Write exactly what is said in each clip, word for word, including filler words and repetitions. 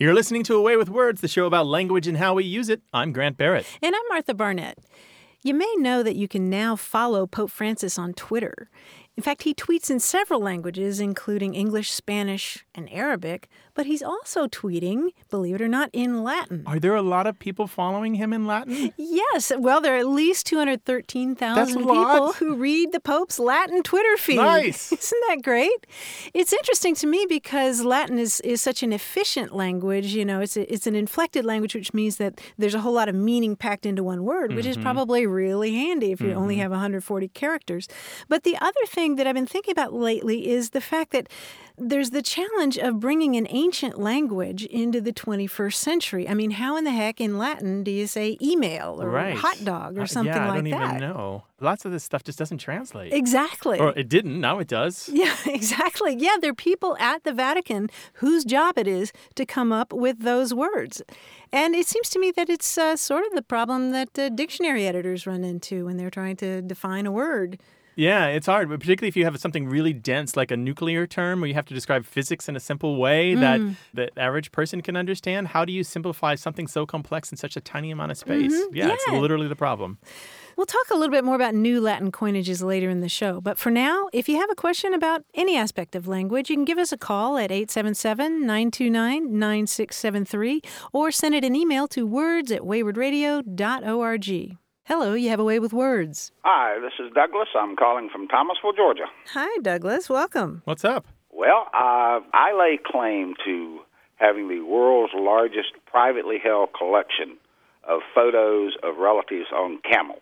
You're listening to Away with Words, the show about language and how we use it. I'm Grant Barrett. And I'm Martha Barnett. You may know that you can now follow Pope Francis on Twitter. In fact, he tweets in several languages, including English, Spanish, and Arabic, but he's also tweeting, believe it or not, in Latin. Are there a lot of people following him in Latin? Yes. Well, there are at least two hundred thirteen thousand people lot. who read the Pope's Latin Twitter feed. Nice. Isn't that great? It's interesting to me because Latin is, is such an efficient language. You know, it's a, it's an inflected language, which means that there's a whole lot of meaning packed into one word, which mm-hmm. is probably really handy if you mm-hmm. only have one hundred forty characters. But the other thing that I've been thinking about lately is the fact that there's the challenge of bringing an ancient language into the twenty-first century. I mean, how in the heck in Latin do you say email or right. hot dog or something uh, yeah, like that? I don't even know. Lots of this stuff just doesn't translate. Exactly. Or it didn't. Now it does. Yeah, exactly. Yeah, there are people at the Vatican whose job it is to come up with those words. And it seems to me that it's uh, sort of the problem that uh, dictionary editors run into when they're trying to define a word. Yeah, it's hard, but particularly if you have something really dense like a nuclear term where you have to describe physics in a simple way mm. that the average person can understand. How do you simplify something so complex in such a tiny amount of space? Mm-hmm. Yeah, yeah, it's literally the problem. We'll talk a little bit more about new Latin coinages later in the show. But for now, if you have a question about any aspect of language, you can give us a call at eight seven seven, nine two nine, nine six seven three or send it an email to words at wayward radio dot org. Hello, you have a way with words. Hi, this is Douglas. I'm calling from Thomasville, Georgia. Hi, Douglas. Welcome. What's up? Well, uh, I lay claim to having the world's largest privately held collection of photos of relatives on camels.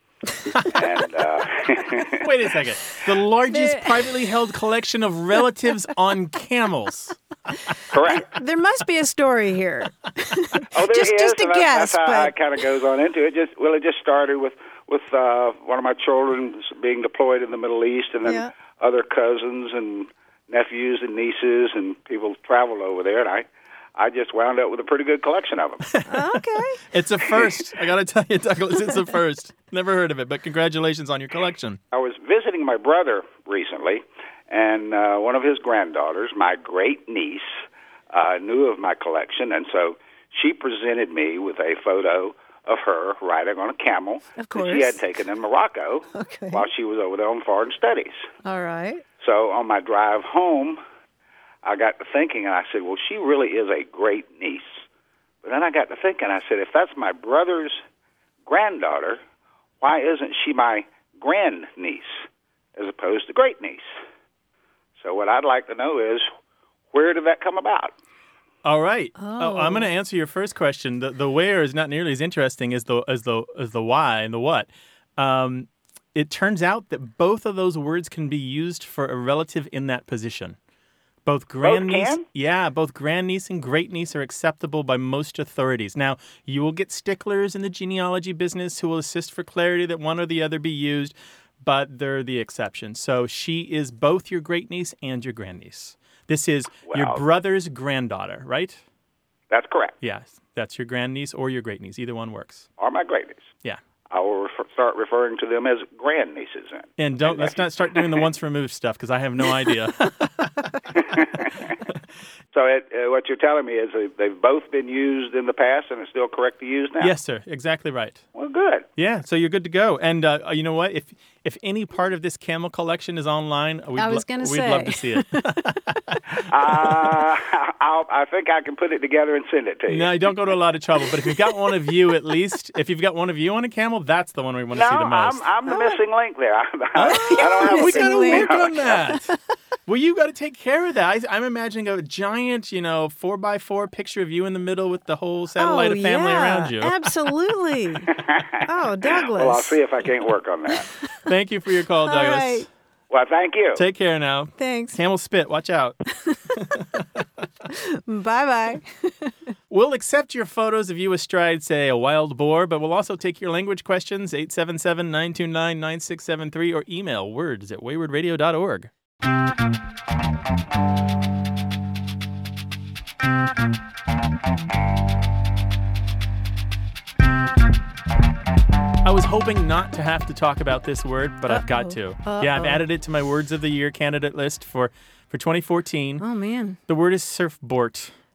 and, uh, Wait a second. The largest there... privately held collection of relatives on camels. Correct. There must be a story here. Oh, there just, is. Just a that's, guess. That's how but... it kind of goes on into it. Just well, it just started with with uh, one of my children being deployed in the Middle East, and then yeah. other cousins and nephews and nieces, and people traveled over there, and I. I just wound up with a pretty good collection of them. Okay. It's a first. I got to tell you, Douglas, it's a first. Never heard of it, but congratulations on your collection. I was visiting my brother recently, and uh, one of his granddaughters, my great-niece, uh, knew of my collection, and so she presented me with a photo of her riding on a camel of course. that she had taken in Morocco okay. while she was over there on foreign studies. All right. So on my drive home, I got to thinking, and I said, well, she really is a great niece. But then I got to thinking, I said, if that's my brother's granddaughter, why isn't she my grandniece as opposed to great niece? So what I'd like to know is, where did that come about? All right. Oh. oh I'm going to answer your first question. The the where is not nearly as interesting as the as the as the why and the what. Um, it turns out that both of those words can be used for a relative in that position. Both grandniece, both can? yeah, both grandniece and great-niece are acceptable by most authorities. Now, you will get sticklers in the genealogy business who will insist for clarity that one or the other be used, but they're the exception. So she is both your great-niece and your grandniece. This is well, your brother's granddaughter, right? That's correct. Yes, that's your grandniece or your great-niece. Either one works. Or my great-niece. Yeah. I will refer, start referring to them as grandnieces then. And don't let's not start doing the once removed stuff because I have no idea. So it, uh, what you're telling me is they've both been used in the past and it's still correct to use now? Yes, sir. Exactly right. Well, good. Yeah, so you're good to go. And uh, you know what? If if any part of this camel collection is online, we'd, I was gonna lo- we'd say. love to see it. uh, I'll, I think I can put it together and send it to you. No, you don't go to a lot of trouble. But if you've got one of you at least, if you've got one of you on a camel, that's the one we want to no, see the most. I'm, I'm the Oh. missing link there. I, Oh, I don't have we a got to link. work on that. Well, you got to take care of that. I, I'm imagining a giant, you know, four by four picture of you in the middle with the whole satellite oh, of family yeah, around you. Absolutely. Oh, Douglas. Well, I'll see if I can't work on that. Thank you for your call, Douglas. All right. Well, thank you. Take care now. Thanks. Camel spit. Watch out. Bye-bye. We'll accept your photos of you astride, say, a wild boar, but we'll also take your language questions, eight seven seven, nine two nine, nine six seven three, or email words at wayward radio dot org. I was hoping not to have to talk about this word, but Uh-oh. I've got to. Uh-oh. Yeah, I've added it to my Words of the Year candidate list for, for twenty fourteen. Oh, man. The word is surfboard.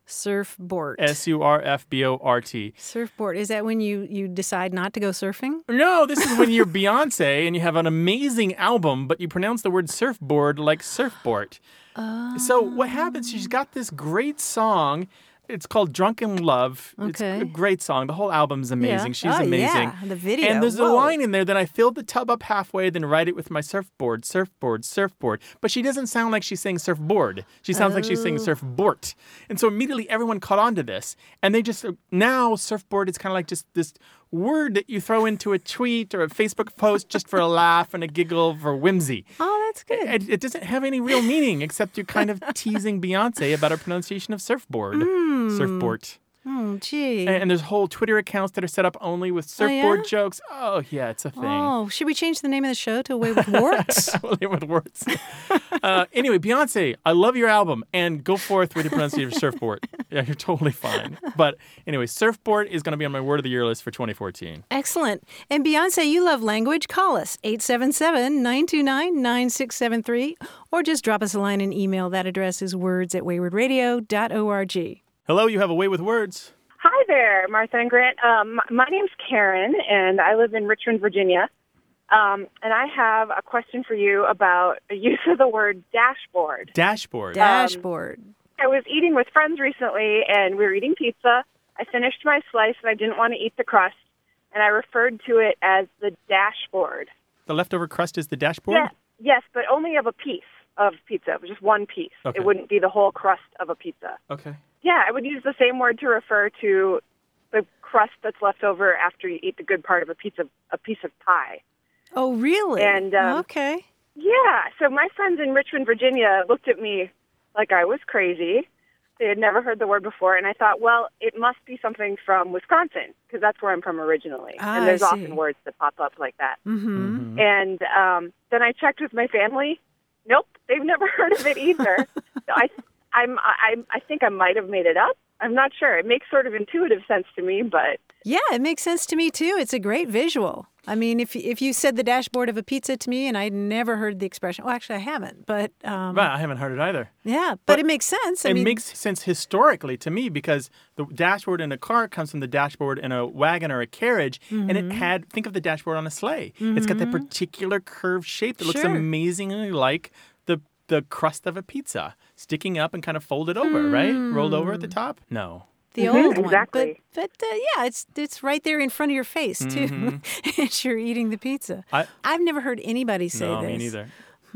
Surfboard. S U R F B O R T. Surfboard. Is that when you, you decide not to go surfing? No, this is when you're Beyonce and you have an amazing album, but you pronounce the word surfboard like surfboard. Oh. So what happens, she's got this great song. It's called Drunken Love. It's Okay. a great song. The whole album's amazing. Yeah. She's Oh, amazing. yeah. The video. And there's Whoa. a line in there that I filled the tub up halfway, then write it with my surfboard, surfboard, surfboard. But she doesn't sound like she's saying surfboard. She sounds like she's saying Oh. surfboard. And so immediately everyone caught on to this. And they just, now surfboard is kind of like just this word that you throw into a tweet or a Facebook post just for a laugh and a giggle for whimsy. Oh, that's good. It, it doesn't have any real meaning except you're kind of teasing Beyonce about her pronunciation of surfboard. Surfboard. Oh, gee. And, and there's whole Twitter accounts that are set up only with Oh, yeah? surfboard jokes. Oh, yeah, it's a thing. Oh, should we change the name of the show to Away with Warts? Only with words. uh, anyway, Beyonce, I love your album, and go forth with your pronunciation of surfboard. Yeah, you're totally fine. But anyway, surfboard is going to be on my word of the year list for twenty fourteen. Excellent. And Beyonce, you love language. Call us, eight seven seven, nine two nine, nine six seven three, or just drop us a line and email. That address is words at wayward radio dot org. Hello, you have a way with words. Hi there, Martha and Grant. Um, my name's Karen, and I live in Richmond, Virginia. Um, and I have a question for you about the use of the word dashboard. Dashboard. Dashboard. I was eating with friends recently, and we were eating pizza. I finished my slice, and I didn't want to eat the crust, and I referred to it as the dashboard. The leftover crust is the dashboard? Yeah, yes, but only of a piece of pizza, just one piece. Okay. It wouldn't be the whole crust of a pizza. Okay. Yeah, I would use the same word to refer to the crust that's left over after you eat the good part of a piece of a piece of pie. Oh, really? And, um, okay. Yeah, so my friends in Richmond, Virginia looked at me like I was crazy. They had never heard the word before, and I thought, well, it must be something from Wisconsin, because that's where I'm from originally. Ah, and there's I see. often words that pop up like that. Mm-hmm. And um, then I checked with my family. Nope, they've never heard of it either. So I, I'm, I, I think I might have made it up. I'm not sure. It makes sort of intuitive sense to me, but Yeah, it makes sense to me, too. It's a great visual. I mean, if if you said the dashboard of a pizza to me and I'd never heard the expression, well, actually, I haven't, but um, Well, I haven't heard it either. yeah, but, But it makes sense. I it mean, makes sense historically to me because the dashboard in a car comes from the dashboard in a wagon or a carriage, and Mm-hmm. it had, think of the dashboard on a sleigh. It's got that particular curved shape that looks Sure. amazingly like the the crust of a pizza, sticking up and kind of folded over, right? Rolled over at the top? No. the Mhm, old one. exactly. But, but uh, yeah, it's it's right there in front of your face, too, as you're eating the pizza. I- I've never heard anybody say No, this. me neither.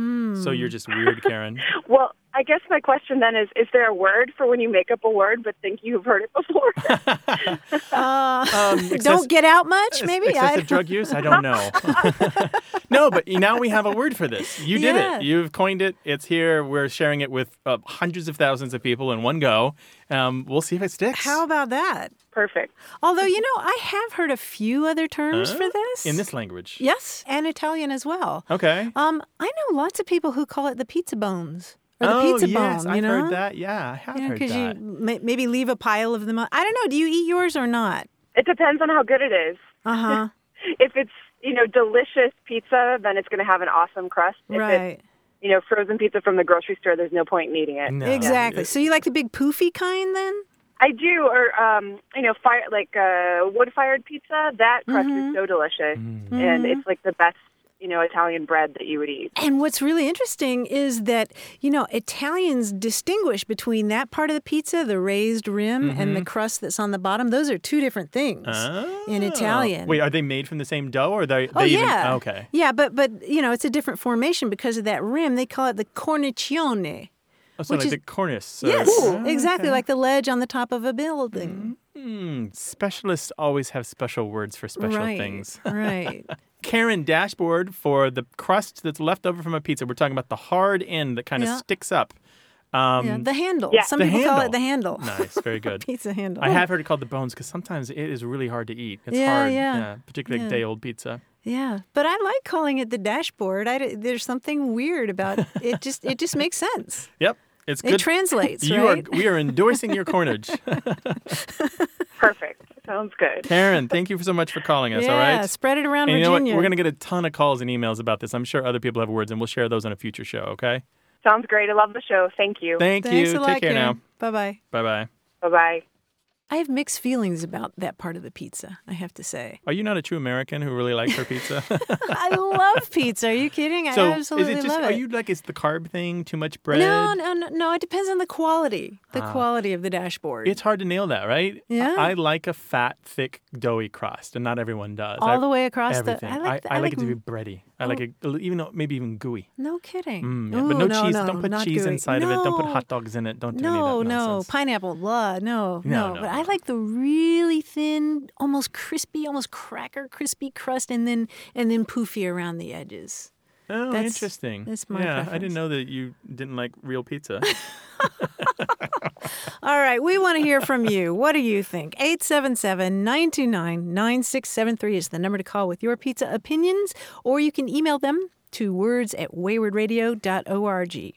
So you're just weird, Karen. well, I guess my question then is, is there a word for when you make up a word but think you've heard it before? Uh, Um, don't excess- get out much, maybe? Excessive I- drug use? I don't know. No, but now we have a word for this. You did Yeah. it. You've coined it. It's here. We're sharing it with uh, hundreds of thousands of people in one go. Um, we'll see if it sticks. How about that? Perfect. Although, you know, I have heard a few other terms Huh? for this. In this language? Yes, and Italian as well. Okay. Um, I know lots of people who call it the pizza bones or the oh, pizza yes, bone. I've You know, heard that. Yeah, I have You know, heard because you that. may, maybe leave a pile of them. On. I don't know. Do you eat yours or not? It depends on how good it is. Uh huh. If it's, you know, delicious pizza, then it's going to have an awesome crust. If it's, Right. you know, frozen pizza from the grocery store, there's no point in eating it. No. Exactly. So you like the big poofy kind then? I do, or, um, you know, fire like uh, wood-fired pizza, that crust Mm-hmm. is so delicious. And it's like the best, you know, Italian bread that you would eat. And what's really interesting is that, you know, Italians distinguish between that part of the pizza, the raised rim, and the crust that's on the bottom. Those are two different things in Oh. Italian. Wait, are they made from the same dough or are they, Oh they even yeah, okay. yeah, but but you know it's a different formation because of that rim. They call it the cornicione. Oh, so which like is- the cornice. or- Yes, Oh, exactly, okay. like the ledge on the top of a building. Hmm, specialists always have special words for special right, things. right. Karen, dashboard for the crust that's left over from a pizza. We're talking about the hard end that kind of Yeah. sticks up. Um, Yeah, the handle. Yeah. Some the people call handle. it the handle. Nice, very good. Pizza handle. I have heard it called the bones because sometimes it is really hard to eat. It's Yeah, hard, yeah. particularly Yeah. day old pizza. Yeah, but I like calling it the dashboard. I, d- there's something weird about it. Just it just makes sense. Yep, it's It good. translates, you right? are we are endorsing your cornage. Perfect. Sounds good. Karen, thank you so much for calling us. yeah, All right. spread it around And you know what? Virginia. We're going to get a ton of calls and emails about this. I'm sure other people have words, and we'll share those on a future show. Okay. Sounds great. I love the show. Thank you. Thank Thanks you. a lot, Take care Karen. now. Bye bye. Bye bye. Bye-bye. I have mixed feelings about that part of the pizza, I have to say. Are you not a true American who really likes her pizza? I love pizza. Are you kidding? I so absolutely is it just, love it. Are you like, is the carb thing too much bread? No, no, no, no. It depends on the quality, the Ah. quality of the dashboard. It's hard to nail that, right? Yeah. I, I like a fat, thick, doughy crust, and not everyone does. All I, the way across everything. the. I like. the, I, I like like it to be bready. I Oh. like it, even though maybe even gooey. No kidding. Mm, yeah. Ooh, But no, no cheese. no, Don't put not cheese gooey. inside of it. Don't put No. hot dogs in it. Don't do No, any of that no, nonsense. pineapple, blah, no, No, no. no, But no. I like the really thin, almost crispy, almost cracker crispy crust, and then and then poofy around the edges. Oh, That's- interesting. that's my Yeah, I preference. didn't know that you didn't like real pizza. All right, we want to hear from you. What do you think? eight seven seven, nine two nine, nine six seven three is the number to call with your pizza opinions, or you can email them to words at wayward radio dot org.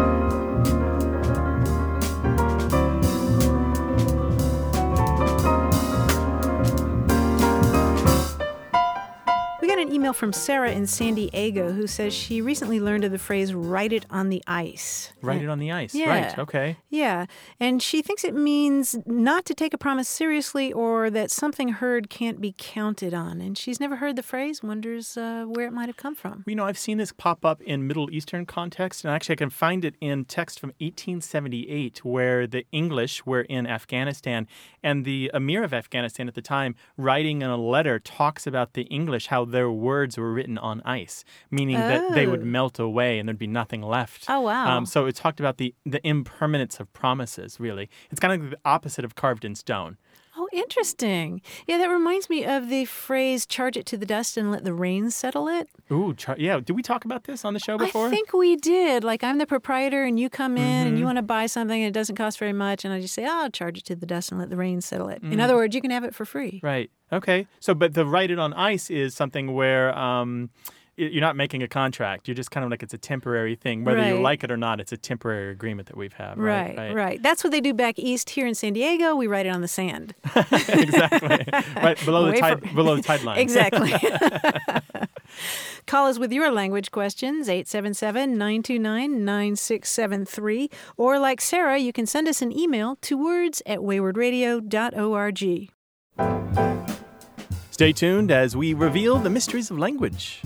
We got an email from Sarah in San Diego who says she recently learned of the phrase "write it on the ice." Write it on the ice. Yeah. Right. Okay. Yeah, and she thinks it means not to take a promise seriously or that something heard can't be counted on. And she's never heard the phrase, wonders uh, where it might have come from. You know, I've seen this pop up in Middle Eastern context, and actually I can find it in text from eighteen seventy-eight where the English were in Afghanistan, and the Emir of Afghanistan at the time, writing in a letter, talks about the English, how their words were written on ice, meaning that they would Oh. melt away and there'd be nothing left. Oh, wow. Um, so it talked about the, the impermanence of promises, really. It's kind of the opposite of carved in stone. Oh, interesting. Yeah, that reminds me of the phrase, charge it to the dust and let the rain settle it. Ooh, char- yeah. Did we talk about this on the show before? I think we did. Like, I'm the proprietor and you come in and Mm-hmm. you want to buy something and it doesn't cost very much. And I just say, oh, charge it to the dust and let the rain settle it. Mm. In other words, you can have it for free. Right. Okay. So, but the write it on ice is something where um, y- you're not making a contract. You're just kind of like it's a temporary thing. Whether you Right. like it or not, it's a temporary agreement that we've had. Right, Right. right, That's what they do back east here in San Diego. We write it on the sand. exactly. Right below the Away tide, from- below the tide line. Exactly. Call us with your language questions, eight seven seven, nine two nine, nine six seven three. Or like Sarah, you can send us an email to words at wayward radio dot org. Stay tuned as we reveal the mysteries of language.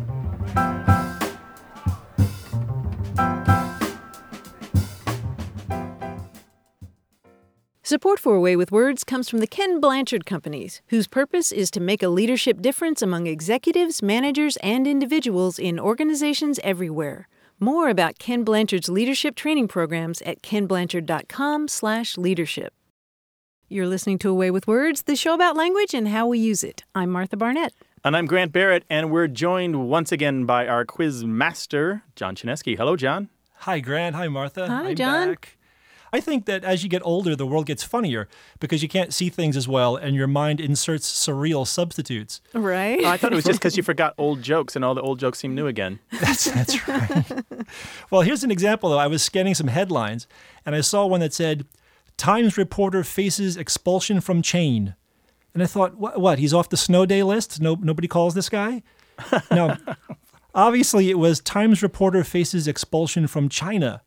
Support for A Way with Words comes from the Ken Blanchard Companies, whose purpose is to make a leadership difference among executives, managers, and individuals in organizations everywhere. More about Ken Blanchard's leadership training programs at ken blanchard dot com slash leadership. You're listening to A Way with Words, the show about language and how we use it. I'm Martha Barnett. And I'm Grant Barrett, and we're joined once again by our quiz master, John Chinesky. Hello, John. Hi, Grant. Hi, Martha. Hi, I'm John. back. I think that as you get older, the world gets funnier because you can't see things as well and your mind inserts surreal substitutes. Right? Oh, I thought it was just because you forgot old jokes, and all the old jokes seem new again. That's, that's right. Well, here's an example, though. I was scanning some headlines, and I saw one that said, Times reporter faces expulsion from chain. And I thought, what, what he's off the snow day list? No, nobody calls this guy? No. Obviously, it was Times reporter faces expulsion from China.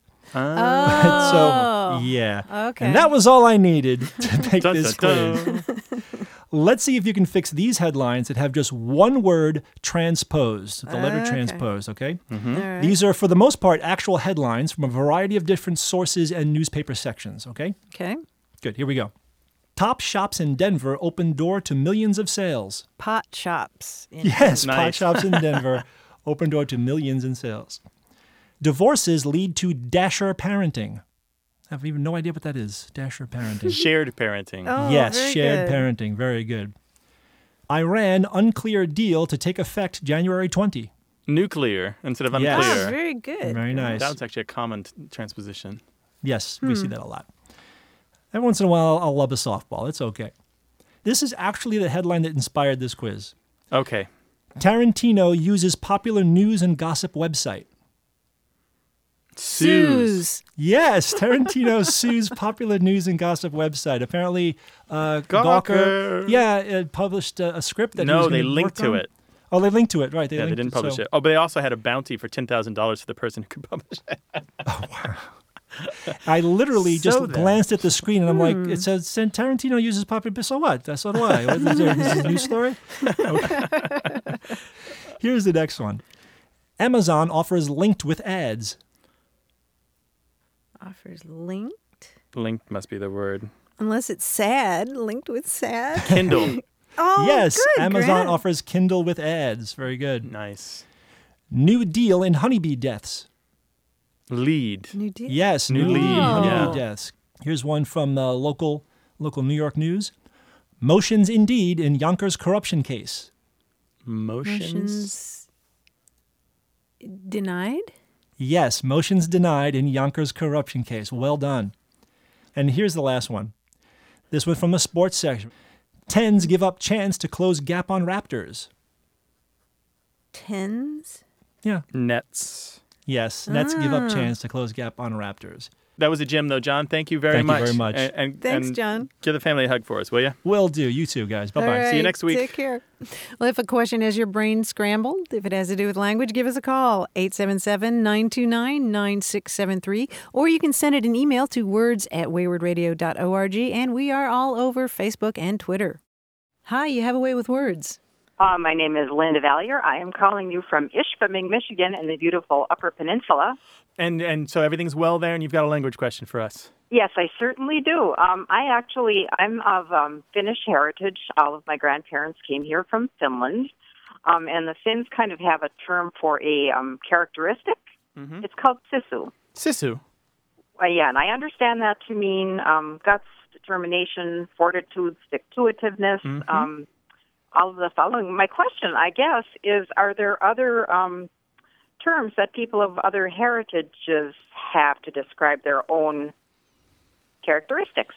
Oh. So, yeah. Okay. And that was all I needed to make Dun, this dun, quiz. dun. Let's see if you can fix these headlines that have just one word transposed, the letter Okay. transposed, okay? All right. These are, for the most part, actual headlines from a variety of different sources and newspaper sections, okay? Okay. Good, here we go. Top shops in Denver open door to millions of sales. Pot shops. In- Yes, pot Nice. shops in Denver open door to millions in sales. Divorces lead to dasher parenting. I have even no idea what that is, dasher parenting. Shared parenting. Oh, yes, very shared good. parenting, very good. Iran unclear deal to take effect January twentieth. Nuclear instead of Yes. unclear. Oh, very good. Very nice. That was actually a common t- transposition. Yes, we Hmm. see that a lot. Every once in a while, I'll love a softball. It's okay. This is actually the headline that inspired this quiz. Okay. Tarantino uses popular news and gossip website. Sues. Suze. Yes, Tarantino sues popular news and gossip website. Apparently, uh, Gawker. Gawker, yeah, it published a, a script that he No, was they gonna linked work to on. it. Oh, they linked to it, right? They Yeah, they linked didn't publish so- it. Oh, but they also had a bounty for ten thousand dollars for the person who could publish it. I literally So just then. glanced at the screen and I'm like, it says Tarantino uses popular. So what? So do I. What, is there, this is a news story? Okay. Here's the next one. Amazon offers linked with ads. Offers linked, Linked must be the word. unless it's sad. Linked with sad. Kindle. Oh, yes, good, Amazon Grant. offers Kindle with ads. Very good. Nice. New deal in honeybee deaths. Lead. New deal. Yes, New new lead, lead in honeybee yeah. deaths. Here's one from uh, local local New York news. Motions indeed in Yonkers corruption case. Motions. Motions denied. Yes, motions denied in Yonkers corruption case. Well done. And here's the last one. This one from the sports section. Tens give up chance to close gap on Raptors. Tens. Yeah. Nets. Yes, Nets give up Ah. chance to close gap on Raptors. That was a gem, though, John. Thank you very Thank you much. very much. And, and, Thanks, and John. give the family a hug for us, will you? Will do. You too, guys. Bye-bye. All See you right, next week. Take care. Well, if a question has your brain scrambled, if it has to do with language, give us a call, eight seven seven, nine two nine, nine six seven three, or you can send it an email to words at wayward radio dot org, and we are all over Facebook and Twitter. Hi, you have a way with words. Uh, my name is Linda Valier. I am calling you from Ishpeming, Michigan, in the beautiful Upper Peninsula. And and so everything's well there, and you've got a language question for us. Yes, I certainly do. Um, I actually, I'm of um, Finnish heritage. All of my grandparents came here from Finland. Um, and the Finns kind of have a term for a um, characteristic. Mm-hmm. It's called sisu. Sisu. Uh, yeah, and I understand that to mean um, guts, determination, fortitude, stick-to-itiveness, Mhm. um, all of the following. My question, I guess, is are there other um, terms that people of other heritages have to describe their own characteristics?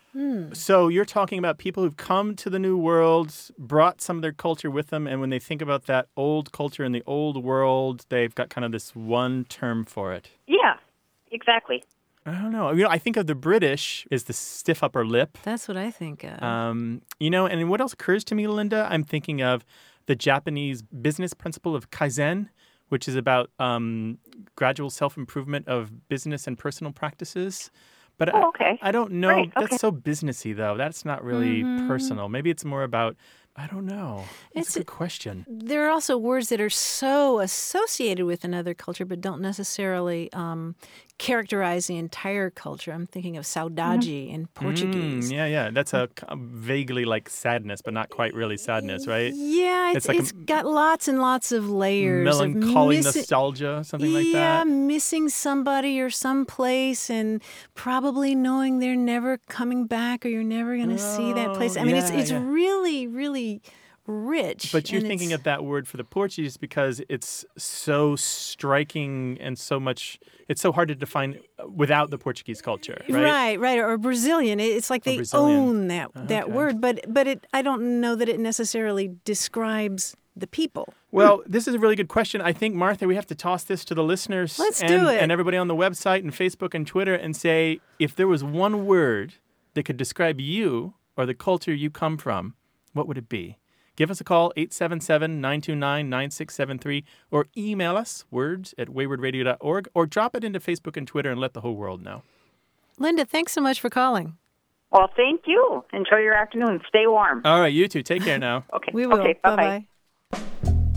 So you're talking about people who've come to the new world, brought some of their culture with them, and when they think about that old culture in the old world, they've got kind of this one term for it. Yeah, exactly. I don't know. You know, I think of the British as the stiff upper lip. That's what I think of. Um, you know, and what else occurs to me, Linda? I'm thinking of the Japanese business principle of Kaizen, which is about um, gradual self-improvement of business and personal practices. But Oh, okay. I, I don't know. Right, That's okay. so businessy, though. That's not really personal. Maybe it's more about, I don't know. That's It's a a- good question. There are also words that are so associated with another culture, but don't necessarily um, characterize the entire culture. I'm thinking of saudade in Portuguese. Mm, yeah, yeah. That's a k- vaguely like sadness, but not quite really sadness, right? Yeah, it's, It's like a it's got lots and lots of layers. Melancholy of missi- nostalgia, something like yeah, that. missing somebody or someplace and probably knowing they're never coming back or you're never going to see that place. I Oh, mean, it's yeah, it's yeah. really, really rich. But you're and thinking it's- of that word for the Portuguese because it's so striking and so much, it's so hard to define without the Portuguese culture, right? Right, right, or Brazilian. It- It's like they Brazilian. own that that okay. word, but but it I don't know that it necessarily describes the people. Well, this is a really good question. I think, Martha, we have to toss this to the listeners Let's and, do it. and everybody on the website and Facebook and Twitter and say, if there was one word that could describe you or the culture you come from, what would it be? Give us a call, eight seven seven, nine two nine, nine six seven three, or email us, words at wayward radio dot org, or drop it into Facebook and Twitter and let the whole world know. Linda, thanks so much for calling. Well, thank you. Enjoy your afternoon. Stay warm. All right, you two, take care now. Okay. We will. Okay, bye-bye. Bye-bye.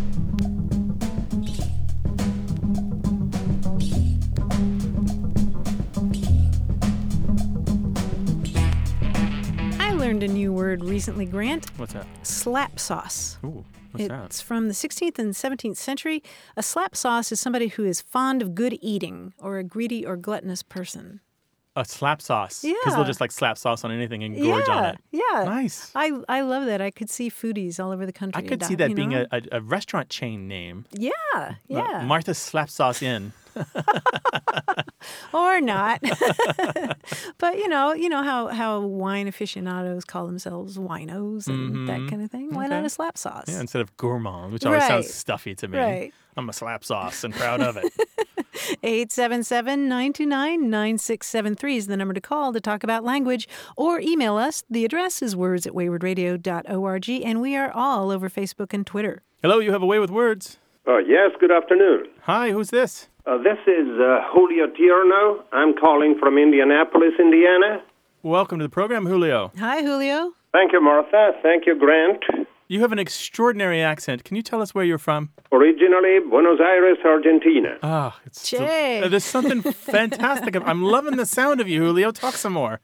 I learned a new word recently, Grant. What's that? Slap sauce. Ooh, what's that? It's from the sixteenth and seventeenth century. A slap sauce is somebody who is fond of good eating or a greedy or gluttonous person. A slap sauce. Because they'll Yeah. just like slap sauce on anything and gorge on yeah, it. yeah. Nice. I, I love that. I could see foodies all over the country. I could see adopt- that you being know? a, a, a restaurant chain name. Yeah, Uh, yeah. Martha's Slap Sauce Inn. or not. But you know, you know how, how wine aficionados call themselves winos and that kind of thing. Why not Okay. a slap sauce? Yeah, instead of gourmand, which always sounds Right. stuffy to me. Right. I'm a slap sauce and proud of it. eight seven seven, nine two nine, nine six seven three is the number to call to talk about language, or email us. The address is words at wayward radio dot org, and we are all over Facebook and Twitter. Hello, you have a way with words. Uh, yes, good afternoon. Hi, who's this? Uh, this is uh, Julio Tierno. I'm calling from Indianapolis, Indiana. Welcome to the program, Julio. Hi, Julio. Thank you, Martha. Thank you, Grant. You have an extraordinary accent. Can you tell us where you're from? Originally, Buenos Aires, Argentina. Ah, it's Che. uh, there's something fantastic. I'm loving the sound of you, Julio. Talk some more.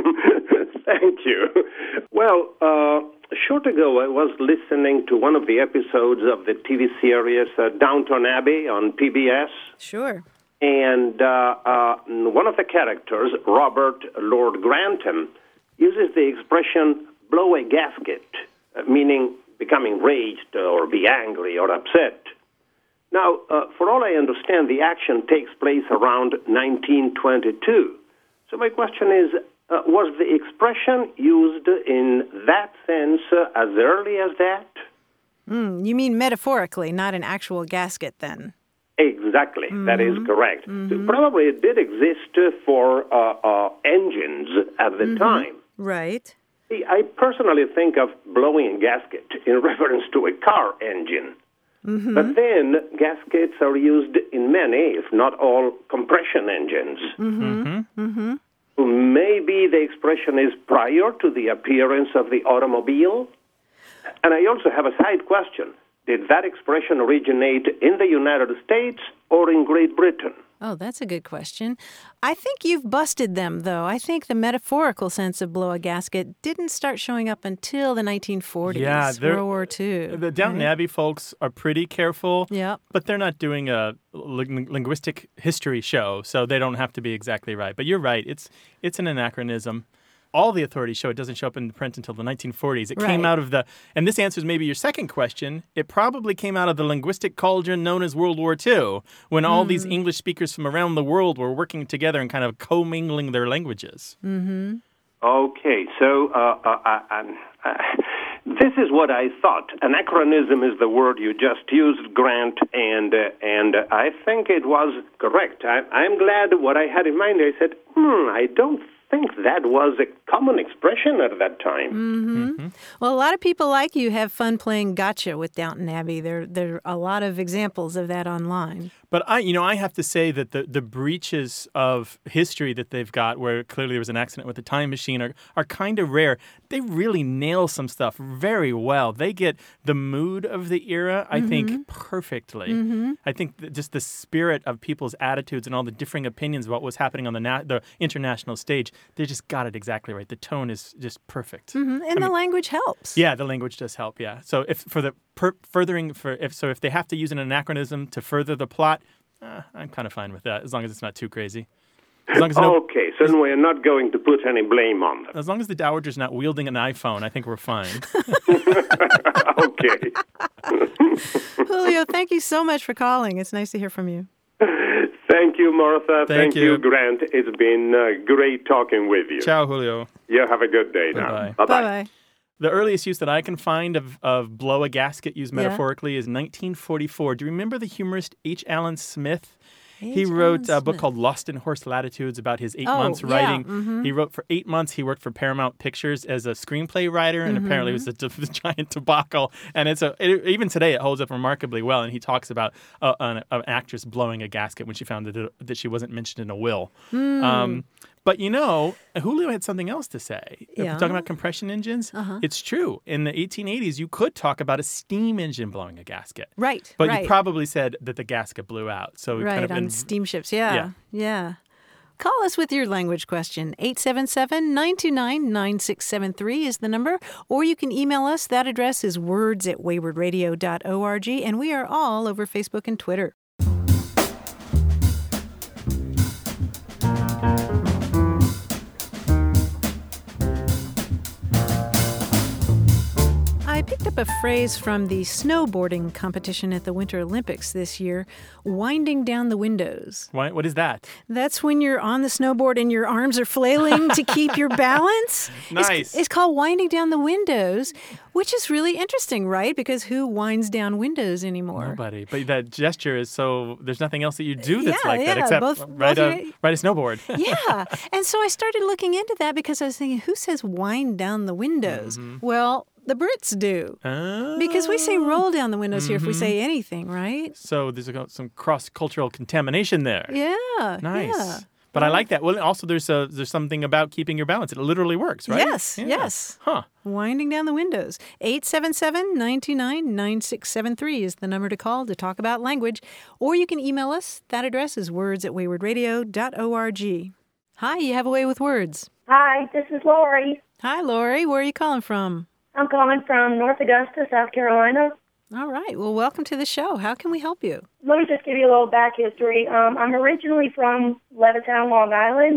Thank you. Well, uh, a short ago, I was listening to one of the episodes of the T V series uh, Downton Abbey on P B S. Sure. And uh, uh, one of the characters, Robert Lord Grantham, uses the expression blow a gasket, uh, meaning becoming raged or be angry or upset. Now, uh, for all I understand, the action takes place around nineteen twenty-two. So my question is, uh, was the expression used in that sense uh, as early as that? Mm, you mean metaphorically, not an actual gasket then? Exactly. Mm-hmm. That is correct. Mm-hmm. Probably it did exist uh, for uh, uh, engines at the mm-hmm. time. Right. See, I personally think of blowing a gasket in reference to a car engine. Mm-hmm. But then gaskets are used in many, if not all, compression engines. Mm-hmm. Mm-hmm. Maybe the expression is prior to the appearance of the automobile. And I also have a side question. Did that expression originate in the United States or in Great Britain? Oh, that's a good question. I think you've busted them, though. I think the metaphorical sense of blow a gasket didn't start showing up until the nineteen forties, yeah, World War Two. The Downton right? Abbey folks are pretty careful, yep. but they're not doing a ling- linguistic history show, so they don't have to be exactly right. But you're right. It's it's an anachronism. All the authorities show it doesn't show up in print until the nineteen forties. It right. came out of the, and this answers maybe your second question, it probably came out of the linguistic cauldron known as World War Two, when mm. all these English speakers from around the world were working together and kind of commingling their languages. Mm-hmm. Okay, so uh, uh, uh, uh, this is what I thought. Anachronism is the word you just used, Grant, and uh, and uh, I think it was correct. I, I'm glad what I had in mind. I said, hmm, I don't think that was a common expression at that time. Mm-hmm. Mm-hmm. Well, a lot of people like you have fun playing gotcha with Downton Abbey. There, there are a lot of examples of that online. But I, you know, I have to say that the, the breaches of history that they've got, where clearly there was an accident with the time machine, are, are kind of rare. They really nail some stuff very well. They get the mood of the era, I mm-hmm. think, perfectly. Mm-hmm. I think that just the spirit of people's attitudes and all the differing opinions of what was happening on the na- the international stage, they just got it exactly right. The tone is just perfect. Mm-hmm. And I the mean, language helps. Yeah, the language does help. Yeah. So if for the per- furthering for if so if they have to use an anachronism to further the plot. Uh, I'm kind of fine with that, as long as it's not too crazy. As long as no, okay, so as, we're not going to put any blame on them. As long as the Dowager's not wielding an iPhone, I think we're fine. Okay. Julio, thank you so much for calling. It's nice to hear from you. Thank you, Martha. Thank, thank you. you, Grant. It's been uh, great talking with you. Ciao, Julio. You have a good day now. Bye-bye. Bye-bye. Bye-bye. The earliest use that I can find of, of blow a gasket used Yeah. metaphorically is nineteen forty-four. Do you remember the humorist H. Allen Smith? H. He wrote Allen a book Smith. called Lost in Horse Latitudes about his eight Oh, months yeah. writing. Mm-hmm. He wrote for eight months. He worked for Paramount Pictures as a screenplay writer, and Mm-hmm. apparently it was a, a giant debacle. And it's a, it, even today it holds up remarkably well. And he talks about uh, an, an actress blowing a gasket when she found that, it, that she wasn't mentioned in a will. Mm. Um, but, you know, Julio had something else to say. If Yeah. we're talking about compression engines, Uh-huh. it's true. In the eighteen eighties, you could talk about a steam engine blowing a gasket. Right, But right. you probably said that the gasket blew out. So it Right, kind of on in- steamships. Yeah, Yeah. yeah. Call us with your language question. eight seven seven, nine two nine, nine six seven three is the number. Or you can email us. That address is words at wayward radio dot org. And we are all over Facebook and Twitter. I picked up a phrase from the snowboarding competition at the Winter Olympics this year, winding down the windows. Why, what is that? That's when you're on the snowboard and your arms are flailing to keep your balance. Nice. It's, it's called winding down the windows, which is really interesting, right? Because who winds down windows anymore? Nobody. But that gesture is so, there's nothing else that you do that's Yeah, like that yeah, except both- ride, both a, your- ride a snowboard. Yeah. And so I started looking into that because I was thinking, who says wind down the windows? Mm-hmm. Well, the Brits do. Oh. Because we say roll down the windows here if we say anything, right? So there's a, some cross-cultural contamination there. Yeah. Nice. Yeah. But I like that. Well, also there's a, there's something about keeping your balance. It literally works, right? Yes, Yeah. yes. Huh. Winding down the windows. eight seven seven, nine two nine, nine six seven three is the number to call to talk about language. Or you can email us. That address is words at wayward radio dot org. Hi, you have a way with words. Hi, this is Lori. Hi, Lori. Where are you calling from? I'm calling from North Augusta, South Carolina. All right. Well, welcome to the show. How can we help you? Let me just give you a little back history. Um, I'm originally from Levittown, Long Island,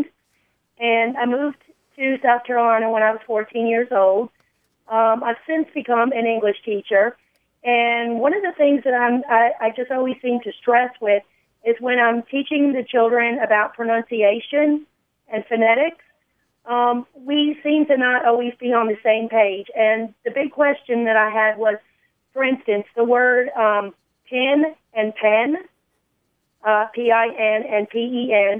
and I moved to South Carolina when I was fourteen years old. Um, I've since become an English teacher, and one of the things that I'm, I, I just always seem to stress with is when I'm teaching the children about pronunciation and phonetics, um, we seem to not always be on the same page. And the big question that I had was, for instance, the word um, pin and pen, uh, P I N and P E N,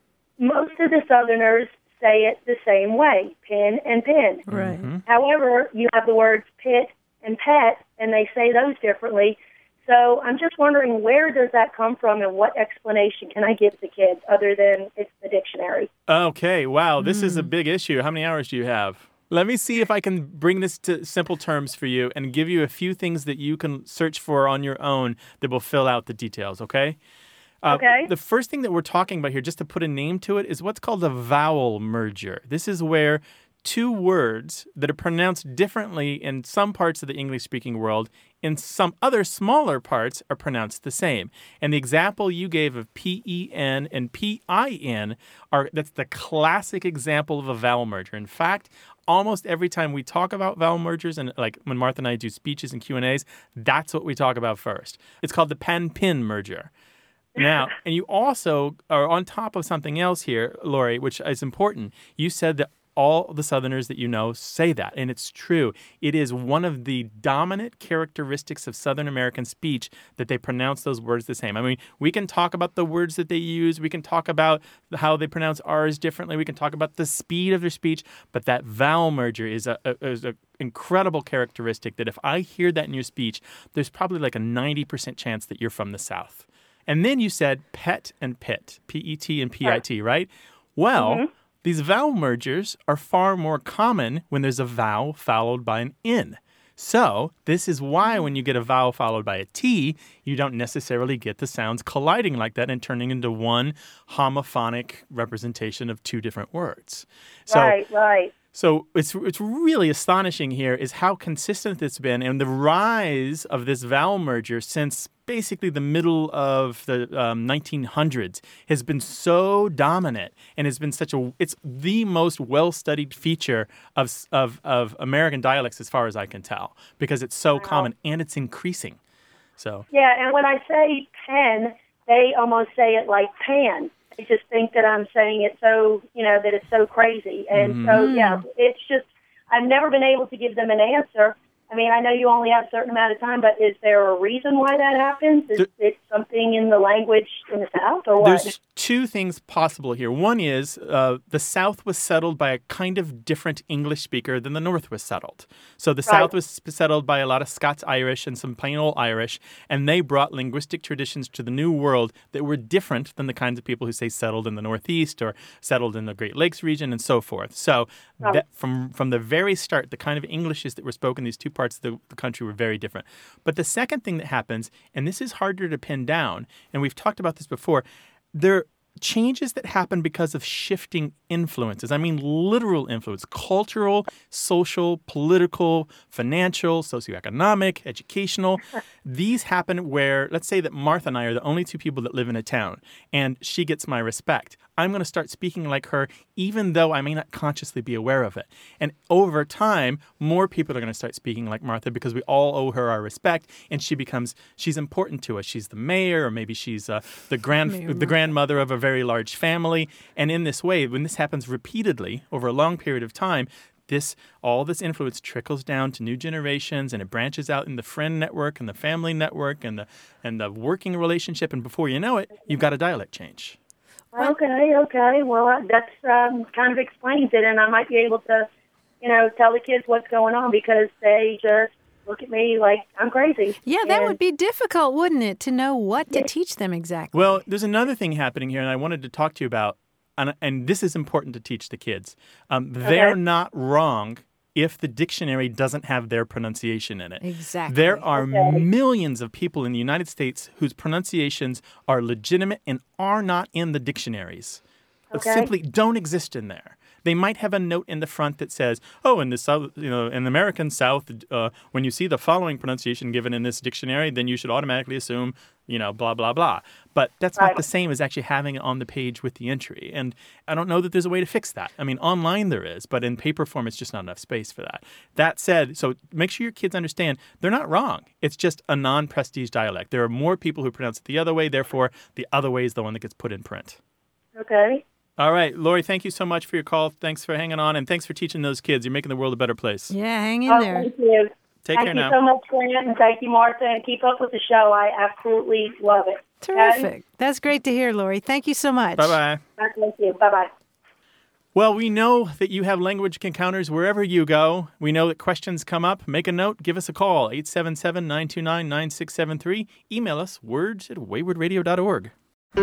most of the Southerners say it the same way, pin and pen. Right. Mm-hmm. However, you have the words pit and pet, and they say those differently. So I'm just wondering, where does that come from, and what explanation can I give the kids other than it's the dictionary? Okay. Wow. This mm. is a big issue. How many hours do you have? Let me see if I can bring this to simple terms for you and give you a few things that you can search for on your own that will fill out the details, okay? Uh, okay. The first thing that we're talking about here, just to put a name to it, is what's called a vowel merger. This is where two words that are pronounced differently in some parts of the English-speaking world, in some other smaller parts, are pronounced the same. And the example you gave of P E N and P I N, are that's the classic example of a vowel merger. In fact, almost every time we talk about vowel mergers, and like when Martha and I do speeches and Q and A's, that's what we talk about first. It's called the pan-pin merger. Now, and you also are on top of something else here, Lori, which is important. You said that all the Southerners that you know say that, and it's true. It is one of the dominant characteristics of Southern American speech that they pronounce those words the same. I mean, we can talk about the words that they use. We can talk about how they pronounce R's differently. We can talk about the speed of their speech, but that vowel merger is a, a, is a incredible characteristic that if I hear that in your speech, there's probably like a ninety percent chance that you're from the South. And then you said pet and pit, P E T and P I T, right? Well, mm-hmm. These vowel mergers are far more common when there's a vowel followed by an N. So this is why when you get a vowel followed by a T, you don't necessarily get the sounds colliding like that and turning into one homophonic representation of two different words. So, right, right. So it's it's really astonishing here is how consistent it's been and the rise of this vowel merger since basically the middle of the um, nineteen hundreds has been so dominant and has been such a it's the most well-studied feature of of of American dialects as far as I can tell because it's so wow. common and it's increasing. So yeah, and when I say pen, they almost say it like pan. They just think that I'm saying it so, you know, that it's so crazy. And mm-hmm. so, yeah, it's just, I've never been able to give them an answer. I mean, I know you only have a certain amount of time, but is there a reason why that happens? Is there, it something in the language in the South or what? There's two things possible here. One is uh, the South was settled by a kind of different English speaker than the North was settled. So the right. South was settled by a lot of Scots-Irish and some plain old Irish, and they brought linguistic traditions to the New World that were different than the kinds of people who say settled in the Northeast or settled in the Great Lakes region and so forth. So right. that from, from the very start, the kind of Englishes that were spoken in these two parts of the, the country were very different. But the second thing that happens, and this is harder to pin down, and we've talked about this before, there are changes that happen because of shifting influences. I mean literal influence, cultural, social, political, financial, socioeconomic, educational. These happen where, let's say that Martha and I are the only two people that live in a town, and she gets my respect. I'm going to start speaking like her, even though I may not consciously be aware of it. And over time, more people are going to start speaking like Martha because we all owe her our respect, and she becomes, she's important to us. She's the mayor, or maybe she's uh, the grand, the grandmother of a very large family. And in this way, when this happens repeatedly over a long period of time, this all this influence trickles down to new generations, and it branches out in the friend network and the family network and the and the working relationship. And before you know it, you've got a dialect change. Okay, okay. Well, that's um, kind of explains it, and I might be able to you know, tell the kids what's going on because they just look at me like I'm crazy. Yeah, that And- would be difficult, wouldn't it, to know what to teach them exactly? Well, there's another thing happening here, and I wanted to talk to you about, and, and this is important to teach the kids. Um, they're not wrong if the dictionary doesn't have their pronunciation in it. Exactly. There are Okay. millions of people in the United States whose pronunciations are legitimate and are not in the dictionaries. Okay. Simply don't exist in there. They might have a note in the front that says, "Oh, in the South, you know, in the American South, uh, when you see the following pronunciation given in this dictionary, then you should automatically assume, you know, blah blah blah." But that's not Right. the same as actually having it on the page with the entry. And I don't know that there's a way to fix that. I mean, online there is, but in paper form, it's just not enough space for that. That said, so make sure your kids understand they're not wrong. It's just a non-prestige dialect. There are more people who pronounce it the other way. Therefore, the other way is the one that gets put in print. Okay. All right, Lori, thank you so much for your call. Thanks for hanging on, and thanks for teaching those kids. You're making the world a better place. Yeah, hang in Oh, there. thank you. Take thank care you now. so much, Grant, and thank you, Martha, and keep up with the show. I absolutely love it. Okay? Terrific. That's great to hear, Lori. Thank you so much. Bye-bye. Thank you. Bye-bye. Well, we know that you have language encounters wherever you go. We know that questions come up. Make a note. Give us a call, eight seven seven, nine two nine, nine six seven three. Email us, words at wayward radio dot org.